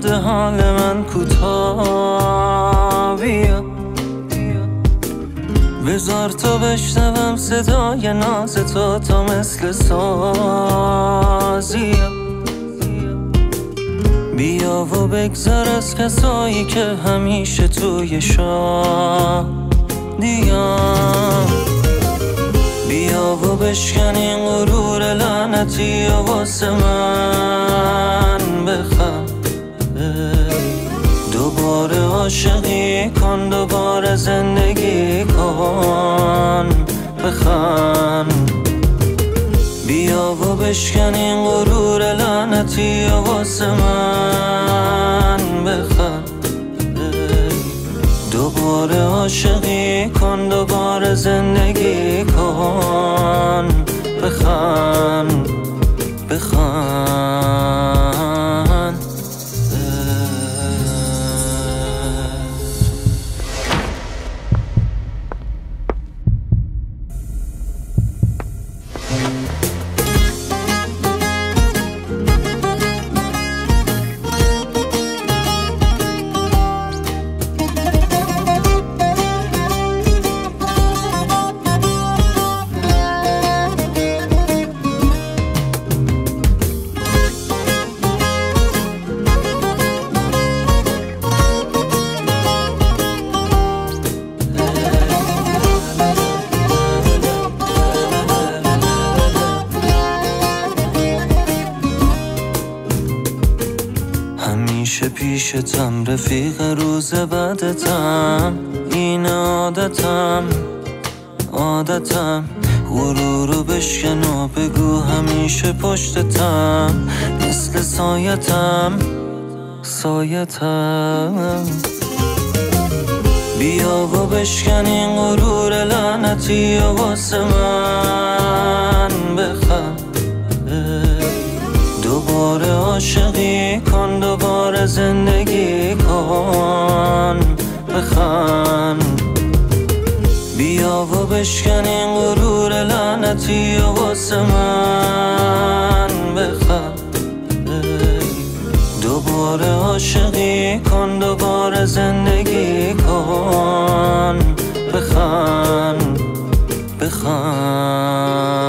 شده حال من کوتاه بیا بذار تا بشنوم صدای ناز تو تا مثل سازی بیا و بگذر از کسایی که همیشه توی شادیم بیا و بشکن این غرور لعنتی و واسه من بخند دوباره عاشقی کن دوباره زندگی کن بخند بیا و بشکن این غرور لعنتی و واسه من بخند دوباره عاشقی کن دوباره زندگی کن بخند بخند همیشه پیشتم رفیق روز بعدتم این عادتم غرورو بشکن و بگو همیشه پشتتم مثل سایتم بیا و بشکن این غرور لعنتی و واسه من بخند دوباره عاشقی کن دوباره زندگی کن بخند بیا و بشکن این غرور لعنتی و واسه من بخند دوباره عاشقی کن دوباره زندگی کن بخند